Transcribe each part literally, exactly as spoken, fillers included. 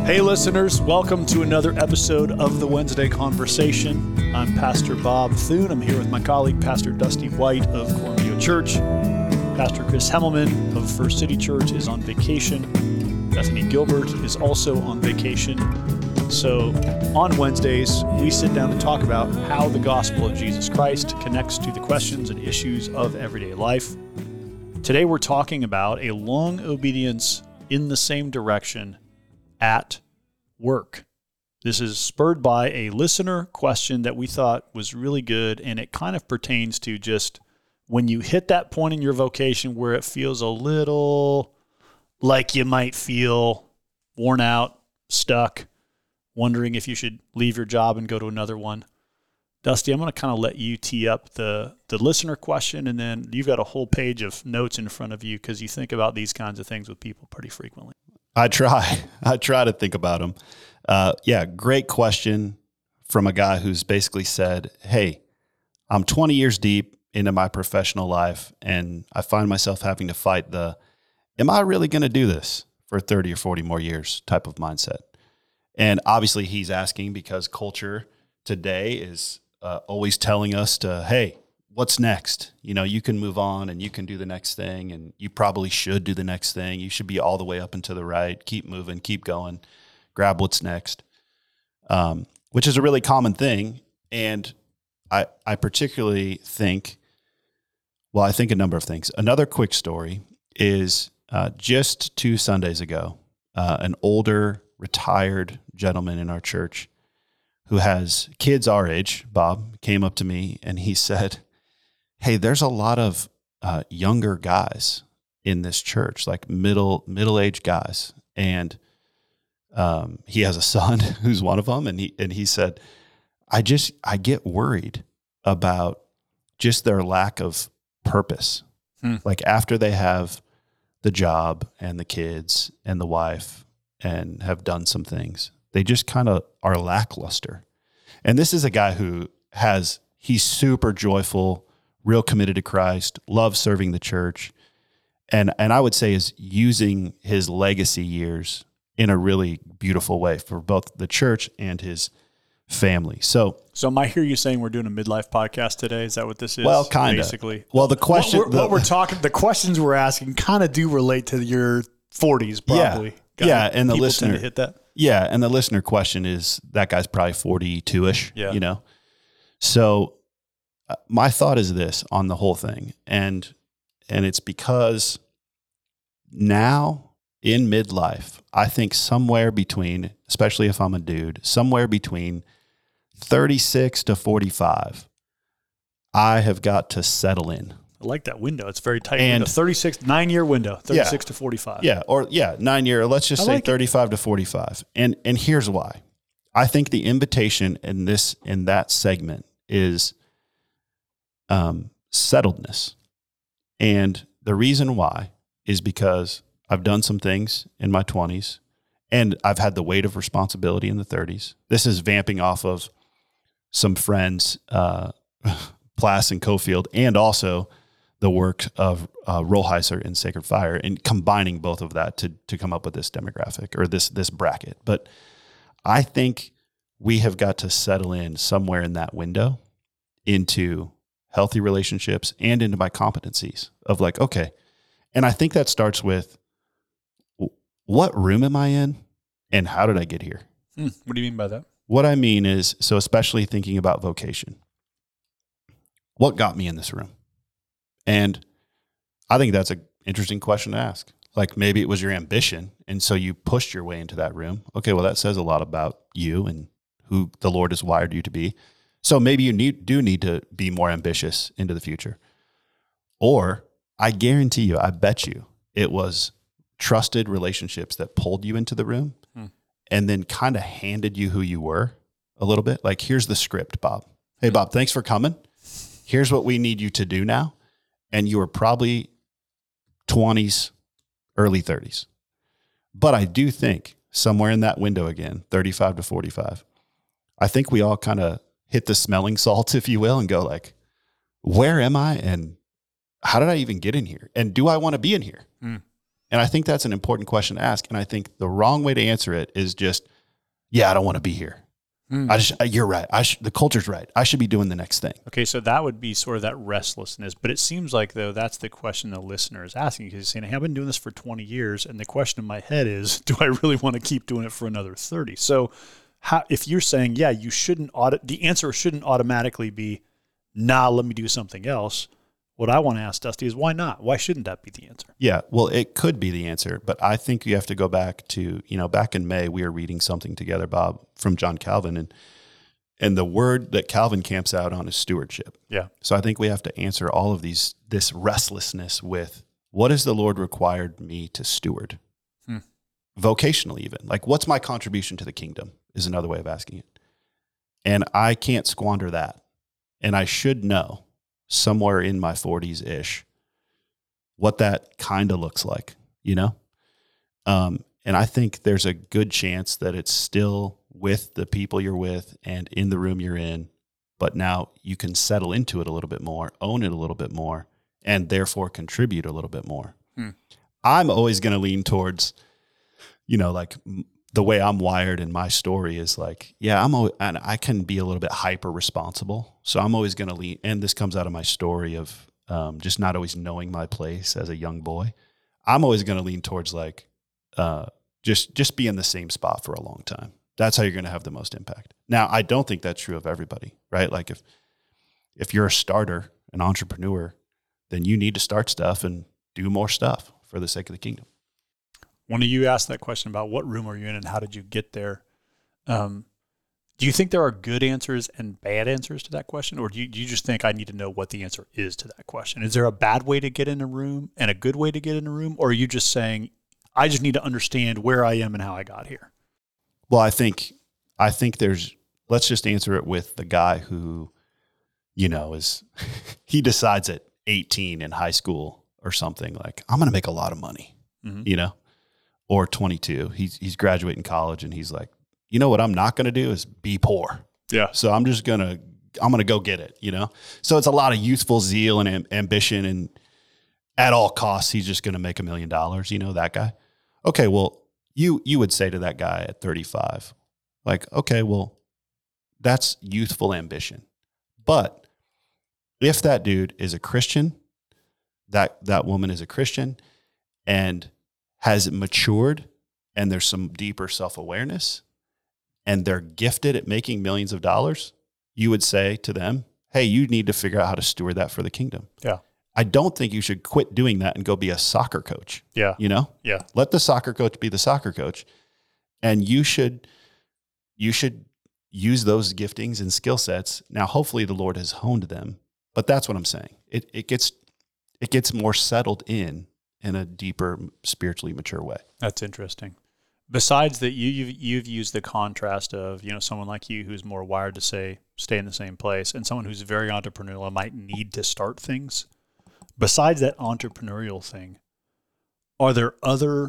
Hey listeners, welcome to another episode of the Wednesday Conversation. I'm Pastor Bob Thune. I'm here with my colleague, Pastor Dusty White of Cornview Church. Pastor Chris Hemmelman of First City Church is on vacation. Bethany Gilbert is also on vacation. So on Wednesdays, we sit down and talk about how the gospel of Jesus Christ connects to the questions and issues of everyday life. Today we're talking about a long obedience in the same direction at work. This is spurred by a listener question that we thought was really good, and it kind of pertains to just when you hit that point in your vocation where it feels a little like you might feel worn out, stuck, wondering if you should leave your job and go to another one. Dusty, I'm going to kind of let you tee up the, the listener question, and then you've got a whole page of notes in front of you because you think about these kinds of things with people pretty frequently. I try. I try to think about them. Uh, yeah, great question from a guy who's basically said, hey, I'm twenty years deep into my professional life, and I find myself having to fight the, am I really going to do this for thirty or forty more years type of mindset? And obviously he's asking because culture today is uh, always telling us to, hey, what's next? You know, you can move on and you can do the next thing, and you probably should do the next thing. You should be all the way up and to the right, keep moving, keep going, grab what's next, um, which is a really common thing. And I, I particularly think, well, I think a number of things. Another quick story is uh, just two Sundays ago, uh, an older retired gentleman in our church who has kids our age, Bob, came up to me and he said, hey, there's a lot of uh, younger guys in this church, like middle, middle-aged guys. And um, he has a son who's one of them. And he, and he said, I just, I get worried about just their lack of purpose. Hmm. Like after they have the job and the kids and the wife and have done some things, they just kind of are lackluster. And this is a guy who has, he's super joyful, real committed to Christ, loves serving the church, and and I would say is using his legacy years in a really beautiful way for both the church and his family. So, so am I hear you saying we're doing a midlife podcast today? Is that what this is? Well, kind of. Basically. Well, the question, what we're, the, what we're talking, the questions we're asking kind of do relate to your forties, probably. Yeah, Got yeah, and the People listener tend to hit that. Yeah, and the listener question is that guy's probably forty-two-ish. Yeah. You know, so. Uh, my thought is this on the whole thing, and and it's because now in midlife, I think somewhere between, especially if I'm a dude, somewhere between thirty-six to forty-five, I have got to settle in. I like that window. It's very tight. And window. thirty-six, nine-year window, thirty-six yeah, to forty-five. Yeah, or yeah, nine-year, let's just I say like thirty-five it. to forty-five. And and here's why. I think the invitation in this in that segment is Um, settledness. And the reason why is because I've done some things in my twenties and I've had the weight of responsibility in the thirties. This is vamping off of some friends, uh, Plass and Cofield, and also the work of uh, Rollheiser in Sacred Fire, and combining both of that to to come up with this demographic or this this bracket. But I think we have got to settle in somewhere in that window into healthy relationships and into my competencies of like, okay. And I think that starts with what room am I in and how did I get here? Hmm. What do you mean by that? What I mean is, so especially thinking about vocation, what got me in this room? And I think that's an interesting question to ask. Like maybe it was your ambition. And so you pushed your way into that room. Okay. Well, that says a lot about you and who the Lord has wired you to be. So maybe you need, do need to be more ambitious into the future. Or I guarantee you, I bet you it was trusted relationships that pulled you into the room hmm. and then kind of handed you who you were a little bit. Like, here's the script, Bob. Hey, Bob, thanks for coming. Here's what we need you to do now. And you were probably twenties, early thirties. But I do think somewhere in that window again, thirty-five to forty-five, I think we all kind of hit the smelling salts, if you will, and go like, where am I? And how did I even get in here? And do I want to be in here? Mm. And I think that's an important question to ask. And I think the wrong way to answer it is just, yeah, I don't want to be here. Mm. I just, you're right. I sh- the culture's right. I should be doing the next thing. Okay, so that would be sort of that restlessness. But it seems like, though, that's the question the listener is asking. Because he's saying, hey, I've been doing this for twenty years. And the question in my head is, do I really want to keep doing it for another thirty? So how, if you're saying, yeah, you shouldn't audit, the answer shouldn't automatically be, nah, let me do something else. What I want to ask Dusty is, why not? Why shouldn't that be the answer? Yeah, well, it could be the answer, but I think you have to go back to, you know, back in May, we were reading something together, Bob, from John Calvin, and and the word that Calvin camps out on is stewardship. Yeah. So I think we have to answer all of these, this restlessness with, what has the Lord required me to steward? Hmm. Vocationally even. Like, what's my contribution to the kingdom is another way of asking it. And I can't squander that. And I should know somewhere in my forties-ish what that kind of looks like, you know? Um, and I think there's a good chance that it's still with the people you're with and in the room you're in, but now you can settle into it a little bit more, own it a little bit more, and therefore contribute a little bit more. Hmm. I'm always going to lean towards, you know, like the way I'm wired in my story is like, yeah, I'm always, and I can be a little bit hyper responsible. So I'm always going to lean, and this comes out of my story of um, just not always knowing my place as a young boy. I'm always going to lean towards like, uh, just, just be in the same spot for a long time. That's how you're going to have the most impact. Now, I don't think that's true of everybody, right? Like if, if you're a starter, an entrepreneur, then you need to start stuff and do more stuff for the sake of the kingdom. When you asked that question about what room are you in and how did you get there, um, do you think there are good answers and bad answers to that question? Or do you, do you just think I need to know what the answer is to that question? Is there a bad way to get in a room and a good way to get in a room? Or are you just saying, I just need to understand where I am and how I got here? Well, I think, I think there's, let's just answer it with the guy who, you know, is, he decides at eighteen in high school or something like, I'm going to make a lot of money, mm-hmm. you know? Or twenty-two, he's he's graduating college and he's like, you know what I'm not going to do is be poor. Yeah. So I'm just going to, I'm going to go get it, you know? So it's a lot of youthful zeal and am- ambition and at all costs, he's just going to make a million dollars, you know, that guy. Okay, well, you you would say to that guy at thirty-five, like, okay, well, that's youthful ambition. But if that dude is a Christian, that that woman is a Christian, and has matured, and there's some deeper self-awareness, and they're gifted at making millions of dollars, you would say to them, hey, you need to figure out how to steward that for the kingdom. Yeah. I don't think you should quit doing that and go be a soccer coach. Yeah. You know? Yeah. Let the soccer coach be the soccer coach. And you should, you should use those giftings and skill sets. Now, hopefully the Lord has honed them, but that's what I'm saying. It it gets, it gets more settled in in a deeper, spiritually mature way. That's interesting. Besides that, you, you've, you've used the contrast of, you know, someone like you who's more wired to say, stay in the same place, and someone who's very entrepreneurial and might need to start things. Besides that entrepreneurial thing, are there other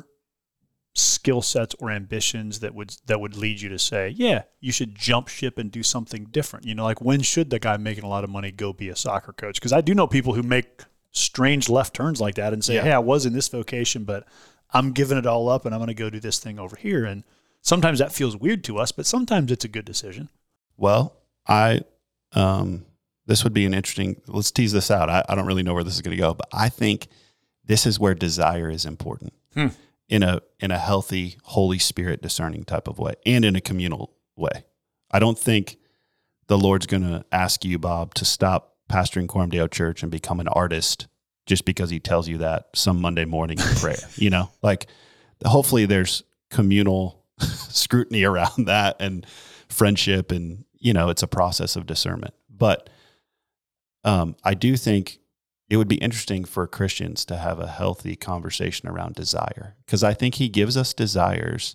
skill sets or ambitions that would that would lead you to say, yeah, you should jump ship and do something different? You know, like when should the guy making a lot of money go be a soccer coach? Because I do know people who make strange left turns like that and say, yeah. hey, I was in this vocation, but I'm giving it all up and I'm going to go do this thing over here. And sometimes that feels weird to us, but sometimes it's a good decision. Well, I, um, this would be an interesting, let's tease this out. I, I don't really know where this is going to go, but I think this is where desire is important hmm. in a, in a healthy, Holy Spirit discerning type of way and in a communal way. I don't think the Lord's going to ask you, Bob, to stop pastoring Cormdale Church and become an artist just because he tells you that some Monday morning in prayer, you know, like hopefully there's communal scrutiny around that and friendship and, you know, it's a process of discernment. But um, I do think it would be interesting for Christians to have a healthy conversation around desire, because I think he gives us desires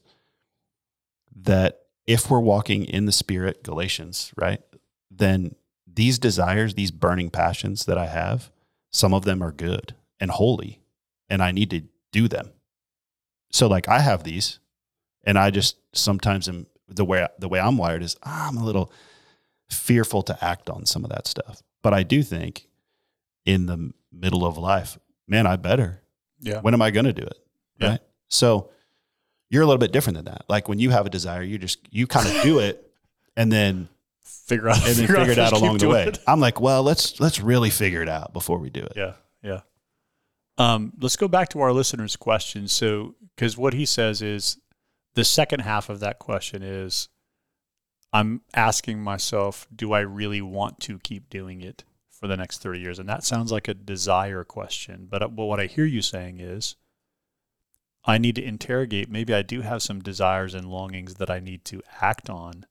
that if we're walking in the Spirit, Galatians, right, then these desires, these burning passions that I have, some of them are good and holy, and I need to do them. So like I have these, and I just sometimes am, the way the way I'm wired is I'm a little fearful to act on some of that stuff. But I do think in the middle of life, man, I better. Yeah. When am I going to do it? Yeah. right? So you're a little bit different than that. Like when you have a desire, you just, you kind of do it and then figure out, and then figure, figure it out keep along the doing way. it. I'm like, well, let's, let's really figure it out before we do it. Yeah. Yeah. Um, let's go back to our listener's question. So, because what he says is the second half of that question is, I'm asking myself, do I really want to keep doing it for the next thirty years? And that sounds like a desire question. But, but what I hear you saying is, I need to interrogate, maybe I do have some desires and longings that I need to act on.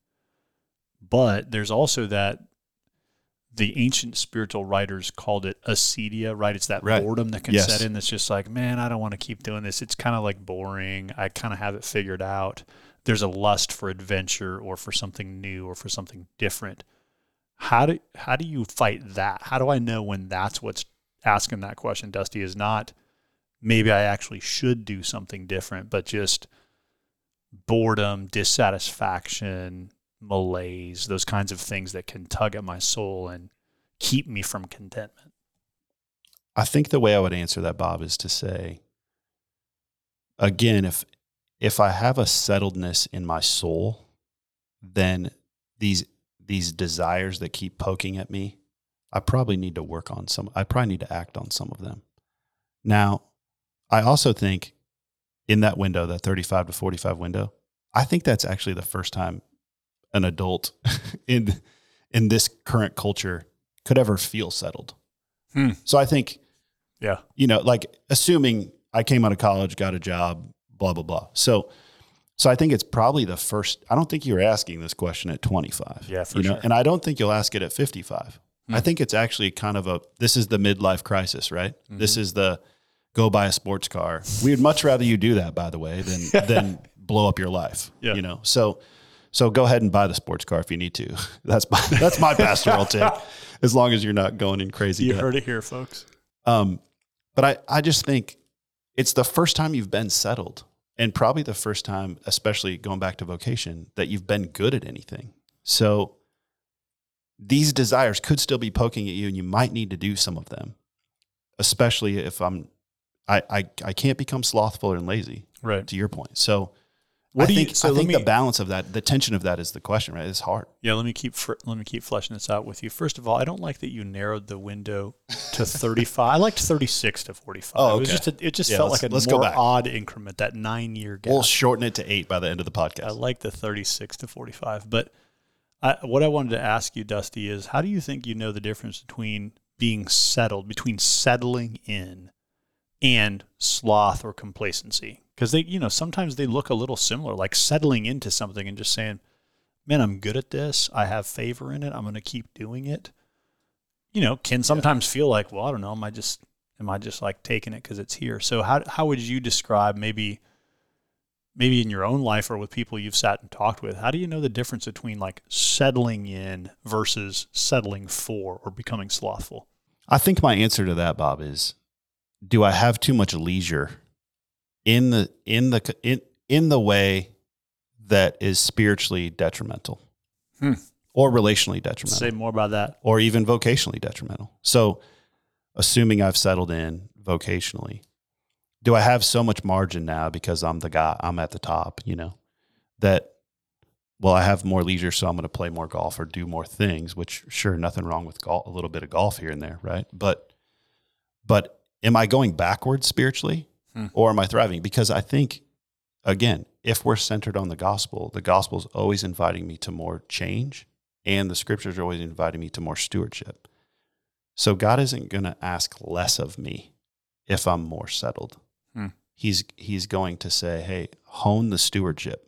But there's also that, the ancient spiritual writers called it acedia, right? It's that Right. boredom that can Yes. set in that's just like, man, I don't want to keep doing this. It's kind of like boring. I kind of have it figured out. There's a lust for adventure or for something new or for something different. How do how do you fight that? How do I know when that's what's asking that question, Dusty, is not maybe I actually should do something different, but just boredom, dissatisfaction, malaise, those kinds of things that can tug at my soul and keep me from contentment? I think the way I would answer that, Bob, is to say, again, if if I have a settledness in my soul, then these these desires that keep poking at me, I probably need to work on some. I probably need to act on some of them. Now, I also think in that window, that thirty-five to forty-five window, I think that's actually the first time an adult in in this current culture could ever feel settled. Hmm. So I think, Yeah. you know, like assuming I came out of college, got a job, blah, blah, blah. So, so I think it's probably the first, I don't think you were asking this question at twenty-five. Yeah, for you know, sure. and I don't think you'll ask it at fifty-five. Hmm. I think it's actually kind of a, this is the midlife crisis, right? Mm-hmm. This is the go buy a sports car. We would much rather you do that, by the way, than, than blow up your life, Yeah. you know? So, so go ahead and buy the sports car if you need to. That's my, that's my pastoral tip, as long as you're not going in crazy You debt. heard it here, folks. Um, but I, I just think it's the first time you've been settled, and probably the first time, especially going back to vocation, that you've been good at anything. So these desires could still be poking at you, and you might need to do some of them, especially if I'm, I, I, I can't become slothful and lazy, Right. to your point. So What I do you- think, so I let think me- the balance of that, the tension of that is the question, right? It's hard. Yeah, let me keep fr- let me keep fleshing this out with you. First of all, I don't like that you narrowed the window to thirty-five. I liked thirty-six to forty-five. Oh, It was okay. just a, it just Yeah, felt let's- like a let's go more back. odd increment, that nine year gap. We'll shorten it to eight by the end of the podcast. I like the thirty-six to forty-five. But I, what I wanted to ask you, Dusty, is how do you think you know the difference between being settled, between settling in and sloth or complacency? Because they, you know, sometimes they look a little similar, like settling into something and just saying, man, I'm good at this. I have favor in it. I'm going to keep doing it. You know, can sometimes feel like, well, I don't know. Am I just, am I just like taking it because it's here? So how, how would you describe maybe, maybe in your own life or with people you've sat and talked with, how do you know the difference between like settling in versus settling for or becoming slothful? I think my answer to that, Bob, is, do I have too much leisure in the in the in in the way that is spiritually detrimental, Hmm. or relationally detrimental, Say more about that. or even vocationally detrimental? So, assuming I've settled in vocationally, do I have so much margin now because I'm the guy, I'm at the top, you know, that, well, I have more leisure, so I'm going to play more golf or do more things, which sure, nothing wrong with golf, a little bit of golf here and there, right? But, but am I going backwards spiritually, hmm. or am I thriving? Because I think, again, if we're centered on the gospel, the gospel is always inviting me to more change, and the scriptures are always inviting me to more stewardship. So God isn't going to ask less of me if I'm more settled. Hmm. He's he's going to say, hey, hone the stewardship.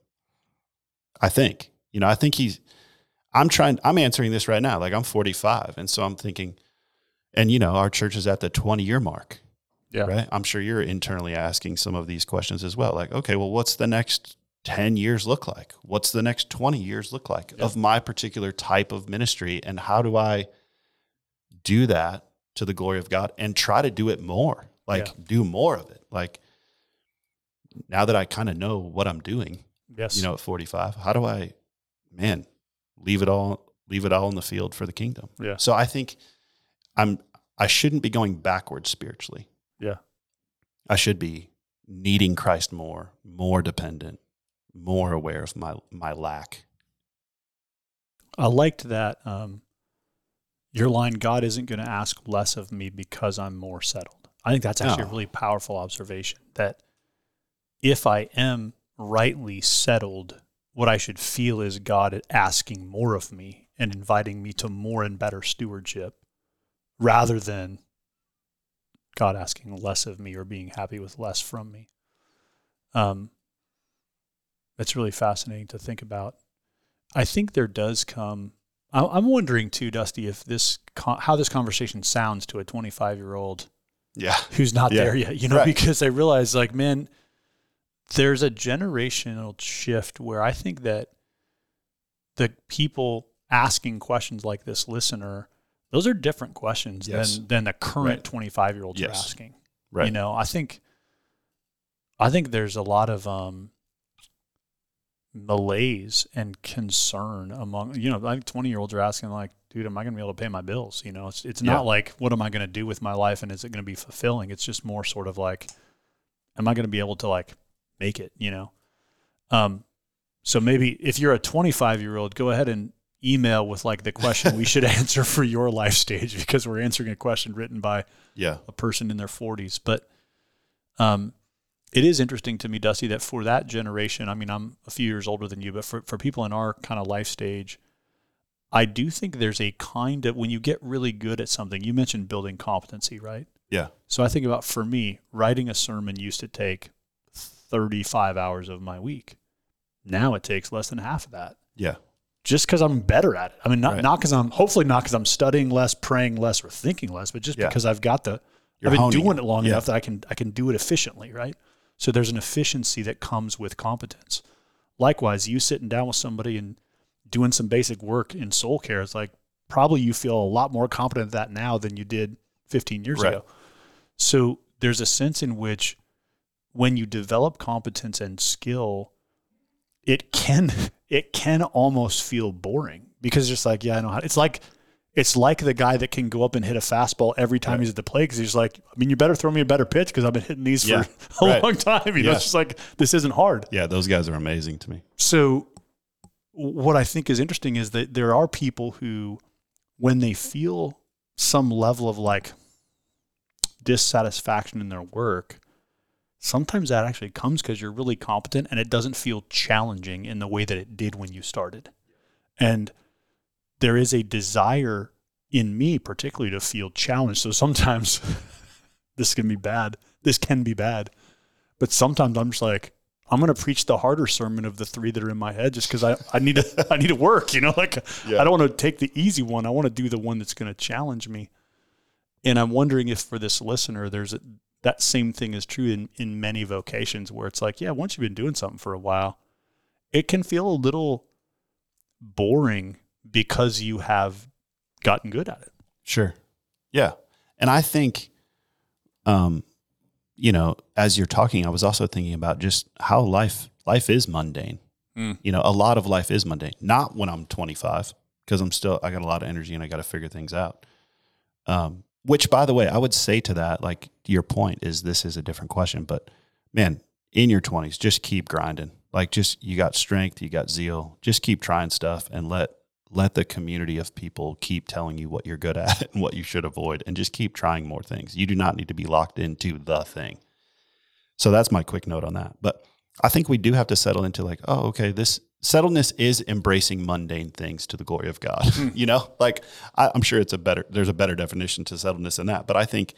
I think, you know, I think he's, I'm trying, I'm answering this right now. Like I'm forty-five. And so I'm thinking, and you know, our church is at the twenty year mark. Yeah. Right. I'm sure you're internally asking some of these questions as well. Like, okay, well, what's the next ten years look like? What's the next twenty years look like Yeah. of my particular type of ministry? And how do I do that to the glory of God and try to do it more? Like Yeah. do more of it. Like now that I kind of know what I'm doing, Yes. you know, at forty-five, how do I, man, leave it all, leave it all in the field for the kingdom? Yeah. So I think I'm, I shouldn't be going backwards spiritually. Yeah. I should be needing Christ more, more dependent, more aware of my my lack. I liked that um, your line, God isn't going to ask less of me because I'm more settled. I think that's actually No. a really powerful observation, that if I am rightly settled, what I should feel is God asking more of me and inviting me to more and better stewardship, rather than God asking less of me or being happy with less from me. Um, it's really fascinating to think about. I think there does come, I'm wondering too, Dusty, if this, how this conversation sounds to a twenty-five-year-old Yeah. who's not Yeah. there yet, you know, Right. because I realize, like, man, there's a generational shift where I think that the people asking questions like this listener, those are different questions Yes. than than the current Right. twenty-five-year-olds are Yes. asking. Right. You know, I think I think there's a lot of um, malaise and concern among, you know, I think twenty-year-olds are asking, like, dude, am I going to be able to pay my bills? You know, it's it's Yeah. not like, what am I going to do with my life and is it going to be fulfilling? It's just more sort of like, am I going to be able to, like, make it, you know? Um, so maybe if you're a twenty-five-year-old, go ahead and email with, like, the question we should answer for your life stage, because we're answering a question written by Yeah. a person in their forties. But um, it is interesting to me, Dusty, that for that generation, I mean, I'm a few years older than you, but for, for people in our kind of life stage, I do think there's a kind of, when you get really good at something, you mentioned building competency, right? Yeah. So I think about, for me, writing a sermon used to take thirty-five hours of my week. Now it takes less than half of that. Yeah. Just because I'm better at it. I mean, not Right. not because I'm, hopefully not because I'm studying less, praying less, or thinking less, but just Yeah. because I've got the, You're I've been honing doing it. it long Yeah. enough that I can I can do it efficiently, right? So there's an efficiency that comes with competence. Likewise, you sitting down with somebody and doing some basic work in soul care, it's like, probably you feel a lot more competent at that now than you did fifteen years Right. ago. So there's a sense in which when you develop competence and skill, it can it can almost feel boring, because it's just like, yeah, I know how. It's like it's like the guy that can go up and hit a fastball every time Right. he's at the plate, because he's like, I mean, you better throw me a better pitch because I've been hitting these Yeah. for a Right. long time. You know, Yeah. it's just like, this isn't hard. Yeah. Those guys are amazing to me. So what I think is interesting is that there are people who, when they feel some level of, like, dissatisfaction in their work, sometimes that actually comes because you're really competent and it doesn't feel challenging in the way that it did when you started. And there is a desire in me particularly to feel challenged. So sometimes this can be bad. This can be bad. But sometimes I'm just like, I'm going to preach the harder sermon of the three that are in my head just because I, I need to I need to work, you know, like Yeah. I don't want to take the easy one. I want to do the one that's going to challenge me. And I'm wondering if for this listener, there's a, that same thing is true in, in many vocations, where it's like, yeah, once you've been doing something for a while, it can feel a little boring because you have gotten good at it. Sure. Yeah. And I think, um, you know, as you're talking, I was also thinking about just how life, life is mundane. Mm. You know, a lot of life is mundane, not when I'm twenty-five, because I'm still, I got a lot of energy and I got to figure things out. Um, which, by the way, I would say to that, like, your point is, this is a different question, but man, in your twenties, just keep grinding. Like, just, you got strength, you got zeal, just keep trying stuff, and let, let the community of people keep telling you what you're good at and what you should avoid, and just keep trying more things. You do not need to be locked into the thing. So that's my quick note on that. But I think we do have to settle into, like, oh, okay, this settledness is embracing mundane things to the glory of God. You know, like, I, I'm sure it's a better, there's a better definition to settledness than that. But I think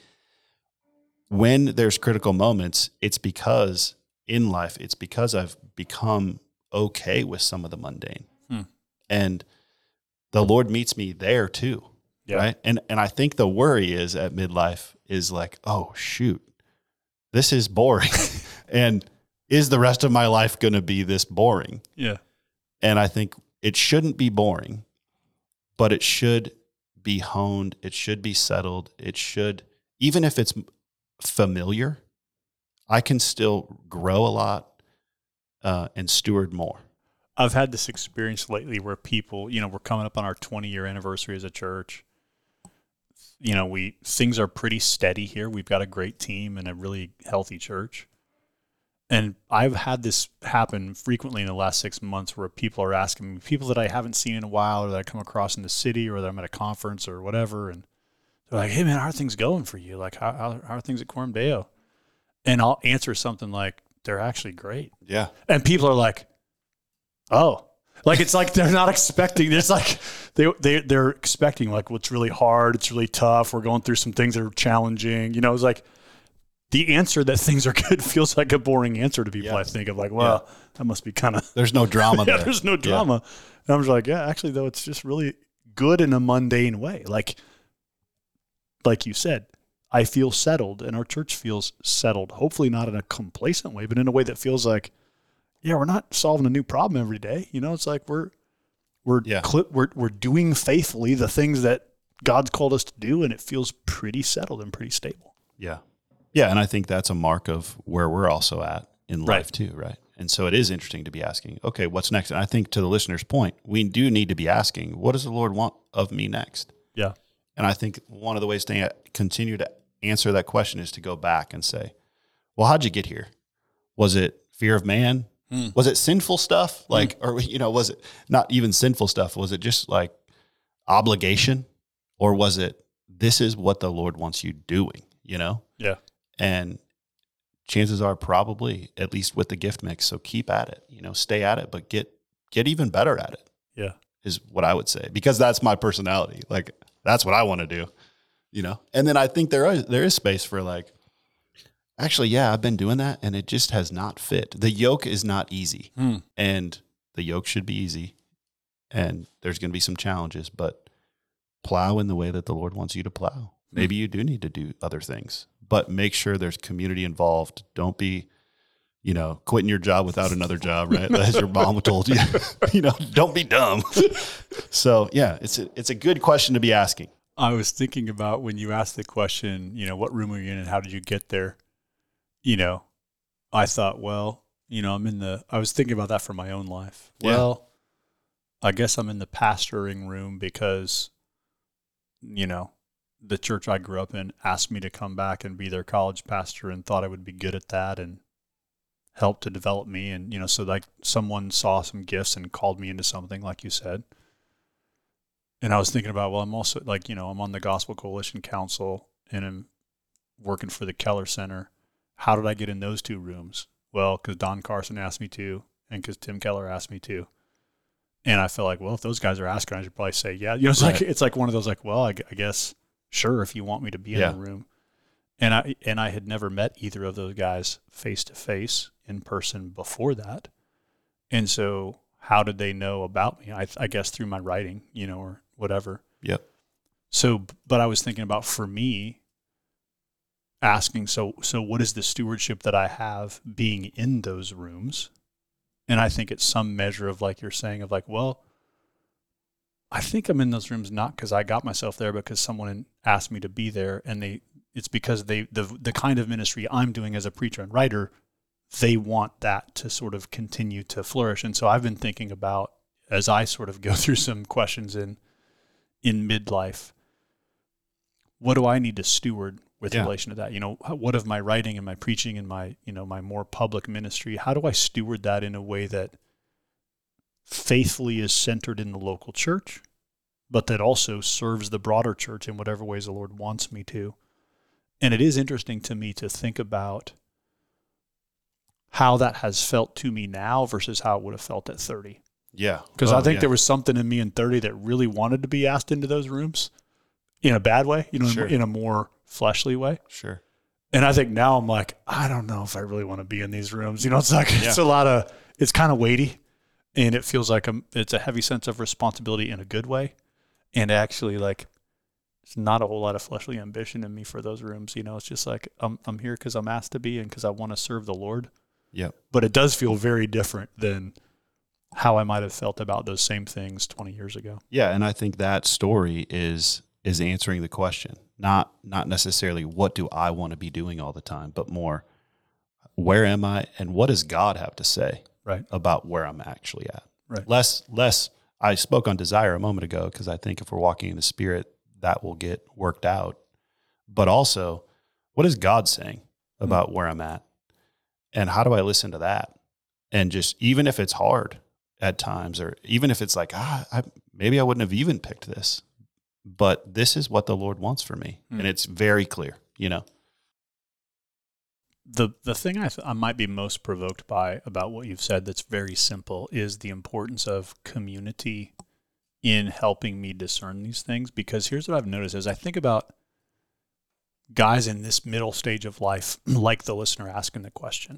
when there's critical moments, it's because in life, it's because I've become okay with some of the mundane. Hmm. And the Lord meets me there too. Yeah. Right. And, and I think the worry is at midlife is like, oh, shoot, this is boring. And is the rest of my life going to be this boring? Yeah. And I think it shouldn't be boring, but it should be honed. It should be settled. It should, even if it's familiar, I can still grow a lot uh, and steward more. I've had this experience lately where people, you know, we're coming up on our twenty year anniversary as a church. You know, we, things are pretty steady here. We've got a great team and a really healthy church. And I've had this happen frequently in the last six months where people are asking me, people that I haven't seen in a while or that I come across in the city or that I'm at a conference or whatever. And they're like, hey, man, how are things going for you? Like, how, how, how are things at Coram Deo? And I'll answer something like, they're actually great. Yeah. And people are like, oh. Like, it's like they're not expecting. It's like they, they, they're expecting, like, well, it's really hard. It's really tough. We're going through some things that are challenging. You know, it's like, the answer that things are good feels like a boring answer to people. Yeah. I think of like, well, yeah. that must be kind of. There's no drama yeah, there. There's no drama. Yeah. And I'm just like, yeah, actually, though, it's just really good in a mundane way. Like, like you said, I feel settled, and our church feels settled. Hopefully, not in a complacent way, but in a way that feels like, yeah, we're not solving a new problem every day. You know, it's like we're we're yeah. cl- we're we're doing faithfully the things that God's called us to do, and it feels pretty settled and pretty stable. Yeah. Yeah, and I think that's a mark of where we're also at in life right. too, right? And so it is interesting to be asking, okay, what's next? And I think to the listener's point, we do need to be asking, what does the Lord want of me next? Yeah. And I think one of the ways to continue to answer that question is to go back and say, well, how'd you get here? Was it fear of man? Mm. Was it sinful stuff? Like, mm. or, you know, was it not even sinful stuff? Was it just like obligation? Or was it, this is what the Lord wants you doing, you know? Yeah. And chances are probably at least with the gift mix. So keep at it, you know, stay at it, but get, get even better at it. Yeah. Is what I would say, because that's my personality. Like, that's what I want to do, you know? And then I think there is, there is space for like, actually, yeah, I've been doing that and it just has not fit. The yoke is not easy hmm. and the yoke should be easy and there's going to be some challenges, but plow in the way that the Lord wants you to plow. Maybe you do need to do other things, but make sure there's community involved. Don't be, you know, quitting your job without another job, right? As your mom told you, you know, don't be dumb. So yeah, it's a, it's a good question to be asking. I was thinking about when you asked the question, you know, what room are you in and how did you get there? You know, I thought, well, you know, I'm in the, I was thinking about that for my own life. Yeah. Well, I guess I'm in the pastoring room because, you know, the church I grew up in asked me to come back and be their college pastor and thought I would be good at that and helped to develop me. And, you know, so like someone saw some gifts and called me into something, like you said. And I was thinking about, well, I'm also like, you know, I'm on the Gospel Coalition Council and I'm working for the Keller Center. How did I get in those two rooms? Well, because Don Carson asked me to and because Tim Keller asked me to. And I felt like, well, if those guys are asking, I should probably say, yeah. You know, it's right. like it's like one of those like, well, I, I guess, sure, if you want me to be yeah. in the room. And I and I had never met either of those guys face to face in person before that. And so how did they know about me? I, I guess through my writing, you know, or whatever. Yep. So, but I was thinking about for me asking, so, so what is the stewardship that I have being in those rooms? And I think it's some measure of like you're saying of like, well, I think I'm in those rooms not because I got myself there, but because someone asked me to be there, and they it's because they the the kind of ministry I'm doing as a preacher and writer, they want that to sort of continue to flourish. And so I've been thinking about, as I sort of go through some questions in in midlife, what do I need to steward with yeah. relation to that? You know, what of my writing and my preaching and my, you know, my more public ministry, how do I steward that in a way that faithfully is centered in the local church, but that also serves the broader church in whatever ways the Lord wants me to? And it is interesting to me to think about how that has felt to me now versus how it would have felt at thirty. Yeah. Because oh, I think yeah. there was something in me in thirty that really wanted to be asked into those rooms in a bad way, you know, sure. in a more fleshly way. Sure. And I think now I'm like, I don't know if I really want to be in these rooms. You know, it's like, yeah. it's a lot of, it's kind of weighty, and it feels like a, it's a heavy sense of responsibility in a good way. And actually, like, it's not a whole lot of fleshly ambition in me for those rooms. You know, it's just like, I'm I'm here because I'm asked to be and because I want to serve the Lord. Yeah. But it does feel very different than how I might have felt about those same things twenty years ago. Yeah, and I think that story is is answering the question. Not not necessarily what do I want to be doing all the time, but more where am I and what does God have to say right. about where I'm actually at. Right. Less less I spoke on desire a moment ago because I think if we're walking in the Spirit, that will get worked out. But also, what is God saying about mm-hmm. where I'm at? And how do I listen to that? And just, even if it's hard at times, or even if it's like, ah, I, maybe I wouldn't have even picked this, but this is what the Lord wants for me. Mm. And it's very clear, you know? The the thing I, th- I might be most provoked by about what you've said that's very simple is the importance of community in helping me discern these things. Because here's what I've noticed as I think about guys in this middle stage of life, like the listener asking the question.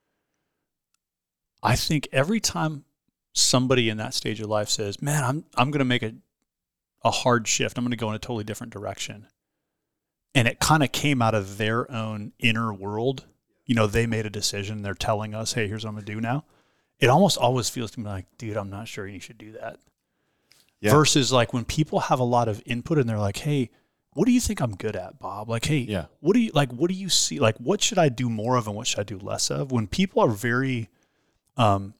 I think every time somebody in that stage of life says, man, I'm I'm going to make a, a hard shift. I'm going to go in a totally different direction. And it kind of came out of their own inner world. You know, they made a decision. They're telling us, hey, here's what I'm going to do now. It almost always feels to me like, dude, I'm not sure you should do that. Yeah. Versus like when people have a lot of input and they're like, hey, what do you think I'm good at, Bob? Like, hey, yeah. what do you like? What do you see? Like, what should I do more of and what should I do less of? When people are very um,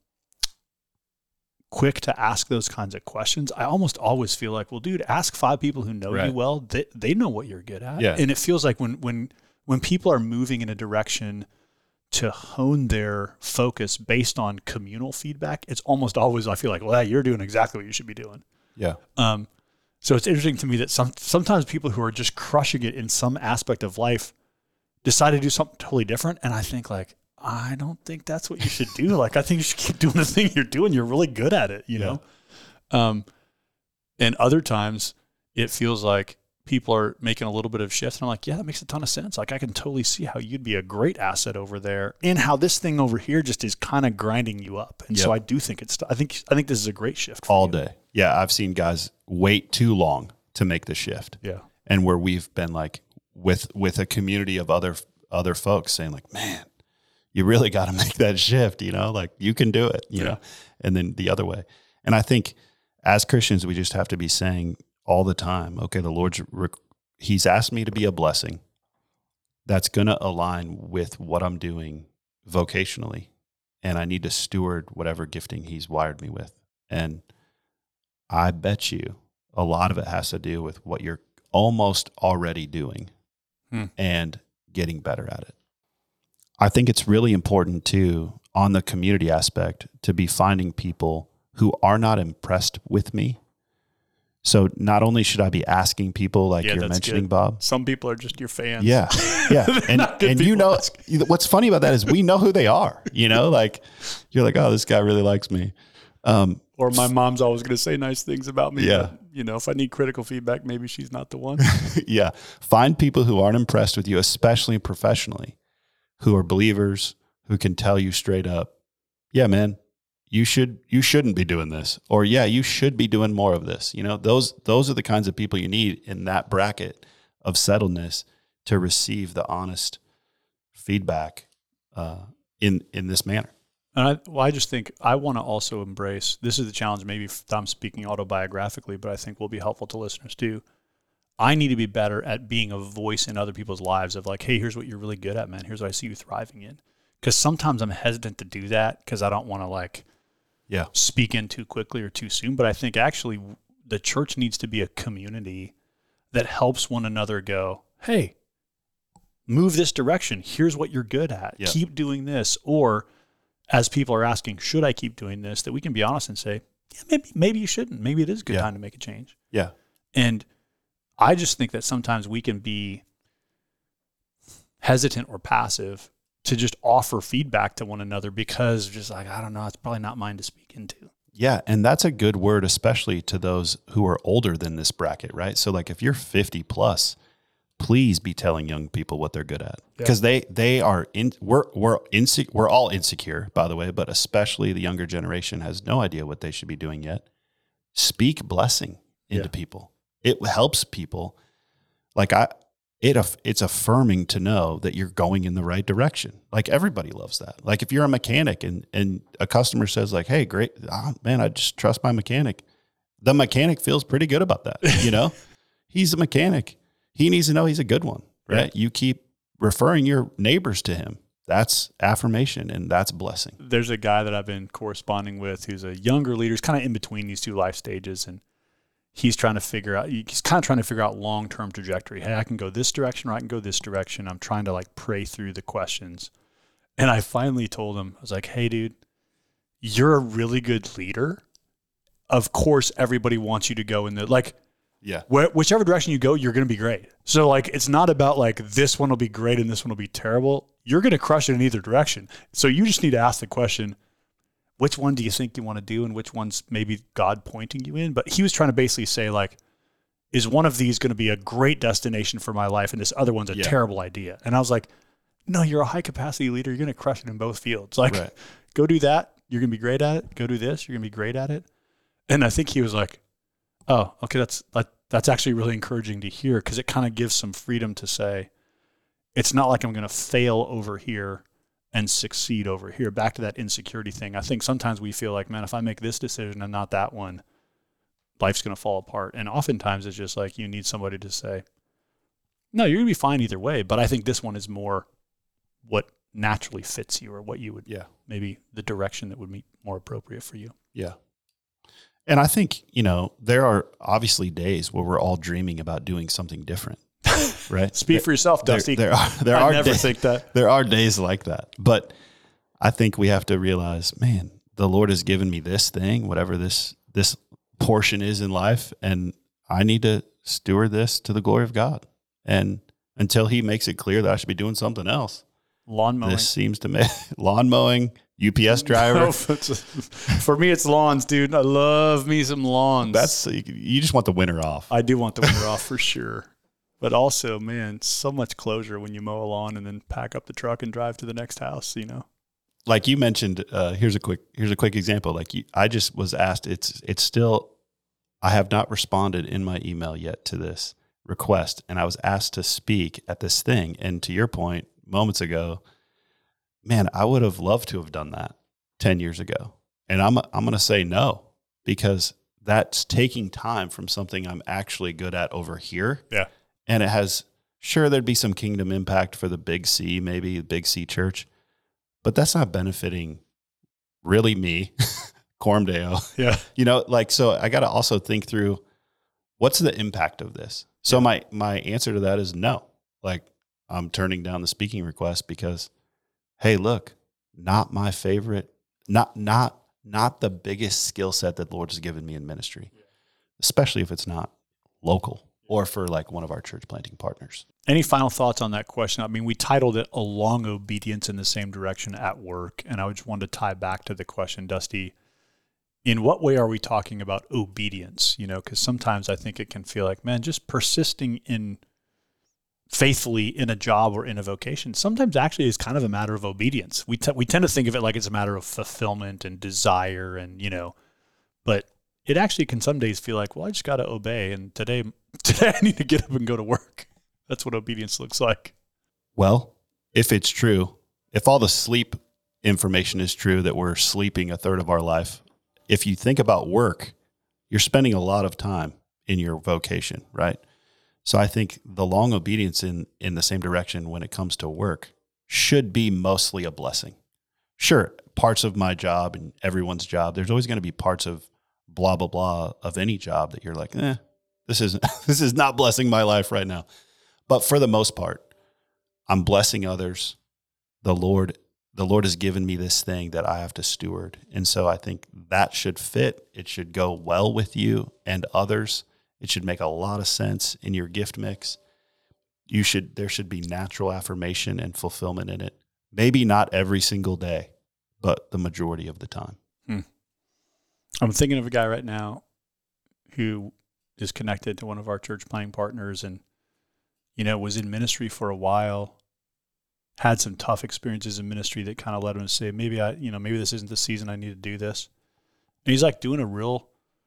quick to ask those kinds of questions, I almost always feel like, well, dude, ask five people who know right. you well. They they know what you're good at. Yeah. And it feels like when when when people are moving in a direction to hone their focus based on communal feedback, it's almost always, I feel like, well, you're doing exactly what you should be doing. Yeah. Um. So it's interesting to me that some sometimes people who are just crushing it in some aspect of life decide to do something totally different. And I think like, I don't think that's what you should do. Like, I think you should keep doing the thing you're doing. You're really good at it, you yeah. know? Um, and other times it feels like people are making a little bit of shift. And I'm like, yeah, that makes a ton of sense. Like, I can totally see how you'd be a great asset over there and how this thing over here just is kind of grinding you up. And yep. so I do think it's, I think, I think this is a great shift for all you. day. Yeah. I've seen guys wait too long to make the shift. Yeah. And where we've been like with, with a community of other, other folks saying like, man, you really got to make that shift, you know, like you can do it, you yeah. know, and then the other way. And I think as Christians, we just have to be saying all the time, okay, the Lord's, rec- he's asked me to be a blessing. That's going to align with what I'm doing vocationally. And I need to steward whatever gifting he's wired me with. And I bet you a lot of it has to do with what you're almost already doing hmm. and getting better at it. I think it's really important too, on the community aspect, to be finding people who are not impressed with me. So not only should I be asking people like yeah, you're mentioning, good. Bob. Some people are just your fans. Yeah, yeah. and and you know, what's funny about that is we know who they are. You know, like you're like, oh, this guy really likes me. Um, or my mom's always going to say nice things about me. Yeah. But, you know, if I need critical feedback, maybe she's not the one. yeah. Find people who aren't impressed with you, especially professionally, who are believers, who can tell you straight up, yeah, man, you should, you shouldn't be doing this. Or yeah, you should be doing more of this. You know, those, those are the kinds of people you need in that bracket of settledness to receive the honest feedback uh, in, in this manner. And I, well, I just think I want to also embrace, this is the challenge, maybe if I'm speaking autobiographically, but I think will be helpful to listeners too. I need to be better at being a voice in other people's lives of like, hey, here's what you're really good at, man. Here's what I see you thriving in. Because sometimes I'm hesitant to do that because I don't want to like yeah. speak in too quickly or too soon. But I think actually the church needs to be a community that helps one another go, hey, move this direction. Here's what you're good at. Yeah. Keep doing this. Or as people are asking, should I keep doing this? That we can be honest and say, yeah, maybe maybe you shouldn't. Maybe it is a good yeah. time to make a change. Yeah. And I just think that sometimes we can be hesitant or passive to just offer feedback to one another because just like, I don't know, it's probably not mine to speak into. Yeah. And that's a good word, especially to those who are older than this bracket, right? So like if you're fifty plus, please be telling young people what they're good at because yeah. they, they are in, we're, we're insecure. We're all insecure, by the way, but especially the younger generation has no idea what they should be doing yet. Speak blessing into yeah. people. It helps people. Like I, it, it's affirming to know that you're going in the right direction. Like everybody loves that. Like if you're a mechanic and, and a customer says like, hey, great, oh, man, I just trust my mechanic. The mechanic feels pretty good about that. You know, he's a mechanic. He needs to know he's a good one, right? right? You keep referring your neighbors to him. That's affirmation and that's blessing. There's a guy that I've been corresponding with who's a younger leader. He's kind of in between these two life stages. And he's trying to figure out, he's kind of trying to figure out long-term trajectory. Hey, I can go this direction or I can go this direction. I'm trying to like pray through the questions. And I finally told him, I was like, hey, dude, you're a really good leader. Of course, everybody wants you to go in the, like, yeah, wh- whichever direction you go, you're going to be great. So, like, it's not about, like, this one will be great and this one will be terrible. You're going to crush it in either direction. So you just need to ask the question, which one do you think you want to do and which one's maybe God pointing you in? But he was trying to basically say, like, is one of these going to be a great destination for my life and this other one's a yeah. terrible idea? And I was like, no, you're a high-capacity leader. You're going to crush it in both fields. Like, right. Go do that. You're going to be great at it. Go do this. You're going to be great at it. And I think he was like, oh, okay, that's that, that's actually really encouraging to hear because it kind of gives some freedom to say, it's not like I'm going to fail over here and succeed over here. Back to that insecurity thing. I think sometimes we feel like, man, if I make this decision and not that one, life's going to fall apart. And oftentimes it's just like you need somebody to say, no, you're going to be fine either way. But I think this one is more what naturally fits you or what you would, yeah, maybe the direction that would be more appropriate for you. Yeah. And I think, you know, there are obviously days where we're all dreaming about doing something different, right? Speak for yourself, Dusty. There, there are, there I are never days, think that. There are days like that. But I think we have to realize, man, the Lord has given me this thing, whatever this this portion is in life, and I need to steward this to the glory of God. And until he makes it clear that I should be doing something else. Lawn mowing. This seems to me lawn mowing, U P S driver. No, for me, it's lawns, dude. I love me some lawns. That's you just want the winter off. I do want the winter off for sure. But also, man, so much closure when you mow a lawn and then pack up the truck and drive to the next house, you know? Like you mentioned, uh, here's a quick here's a quick example. Like you, I just was asked, it's it's still, I have not responded in my email yet to this request. And I was asked to speak at this thing. And to your point, moments ago, man, I would have loved to have done that ten years ago. And I'm I'm going to say no, because that's taking time from something I'm actually good at over here. Yeah. And it has, sure, there'd be some kingdom impact for the big C, maybe the big C church, but that's not benefiting really me, Cormdale. Yeah. You know, like, so I got to also think through what's the impact of this? So yeah. my, my answer to that is no. Like, I'm turning down the speaking request because, hey, look, not my favorite, not not not the biggest skill set that the Lord has given me in ministry, yeah. especially if it's not local or for like one of our church planting partners. Any final thoughts on that question? I mean, we titled it "A Long Obedience in the Same Direction at Work," and I just wanted to tie back to the question, Dusty. In what way are we talking about obedience? You know, because sometimes I think it can feel like, man, just persisting in faithfully in a job or in a vocation, sometimes actually is kind of a matter of obedience. We t- we tend to think of it like it's a matter of fulfillment and desire and, you know, but it actually can some days feel like, well, I just got to obey. And today, today I need to get up and go to work. That's what obedience looks like. Well, if it's true, if all the sleep information is true, that we're sleeping a third of our life, if you think about work, you're spending a lot of time in your vocation, right? So I think the long obedience in, in the same direction when it comes to work should be mostly a blessing. Sure, parts of my job and everyone's job, there's always going to be parts of blah, blah, blah of any job that you're like, eh, this is this is not blessing my life right now. But for the most part, I'm blessing others. The Lord, the Lord has given me this thing that I have to steward. And so I think that should fit. It should go well with you and others. It should make a lot of sense in your gift mix. You should, there should be natural affirmation and fulfillment in it. Maybe not every single day, but the majority of the time. Hmm. I'm thinking of a guy right now who is connected to one of our church planting partners and, you know, was in ministry for a while, had some tough experiences in ministry that kind of led him to say, maybe I, you know, maybe this isn't the season I need to do this. And he's like doing a real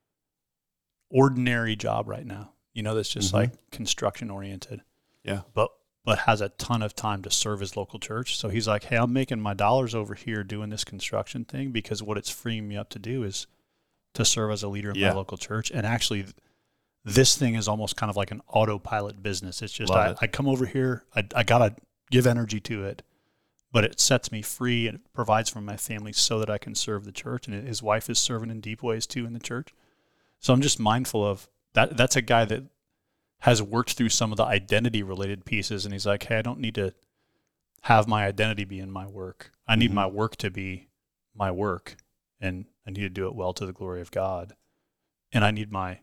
ordinary job right now, you know, that's just mm-hmm. like construction oriented. Yeah. But, but has a ton of time to serve his local church. So he's like, hey, I'm making my dollars over here doing this construction thing because what it's freeing me up to do is to serve as a leader in yeah. my local church. And actually this thing is almost kind of like an autopilot business. It's just, I, it. I come over here, I, I got to give energy to it, but it sets me free and it provides for my family so that I can serve the church. And his wife is serving in deep ways too in the church. So I'm just mindful of that. That's a guy that has worked through some of the identity related pieces. And he's like, hey, I don't need to have my identity be in my work. I need Mhm. my work to be my work, and I need to do it well to the glory of God. And I need my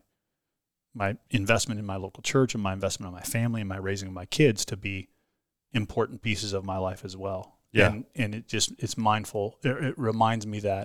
my investment in my local church and my investment in my family and my raising of my kids to be important pieces of my life as well. Yeah. And and it just, it's mindful. It, it reminds me that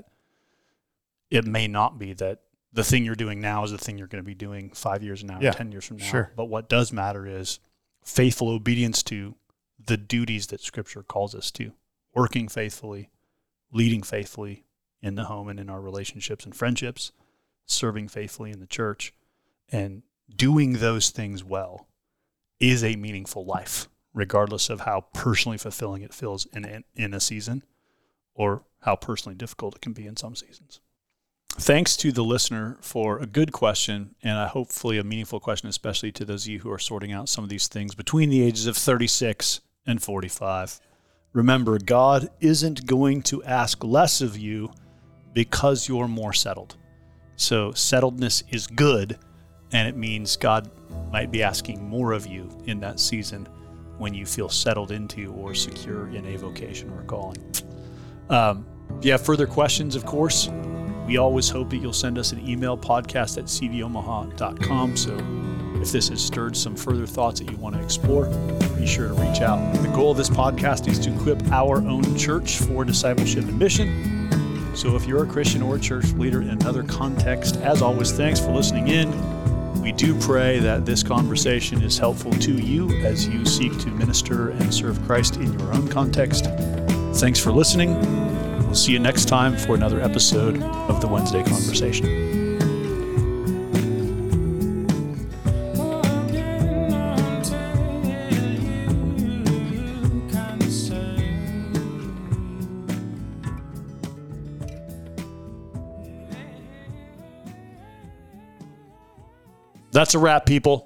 it may not be that the thing you're doing now is the thing you're going to be doing five years from now, Yeah, or ten years from now. sure. But what does matter is faithful obedience to the duties that Scripture calls us to, working faithfully, leading faithfully in the home and in our relationships and friendships, serving faithfully in the church, and doing those things well is a meaningful life, regardless of how personally fulfilling it feels in, in, in a season or how personally difficult it can be in some seasons. Thanks to the listener for a good question, and I hopefully a meaningful question, especially to those of you who are sorting out some of these things between the ages of thirty-six and forty-five. Remember, God isn't going to ask less of you because you're more settled. So settledness is good, and it means God might be asking more of you in that season when you feel settled into or secure in a vocation or a calling. Um, if you have further questions, of course, we always hope that you'll send us an email, podcast at c v omaha dot com. So if this has stirred some further thoughts that you want to explore, be sure to reach out. The goal of this podcast is to equip our own church for discipleship and mission. So if you're a Christian or a church leader in another context, as always, thanks for listening in. We do pray that this conversation is helpful to you as you seek to minister and serve Christ in your own context. Thanks for listening. We'll see you next time for another episode of the Wednesday Conversation. That's a wrap, people.